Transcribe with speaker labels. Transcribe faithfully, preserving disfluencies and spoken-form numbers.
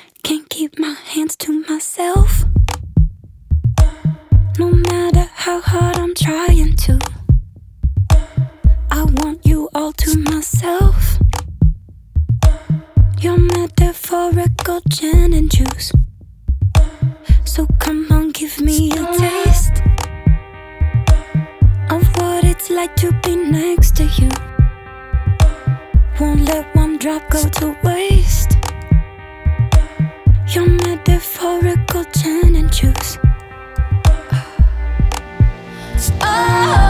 Speaker 1: Can't keep my hands to myself. No matter how hard I'm trying to, I want you all to myself. Your metaphorical gin and juice. So come on, give me a taste of what it's like to be next to you. Won't let one drop go to waste. Your metaphorical gin and juice. Oh,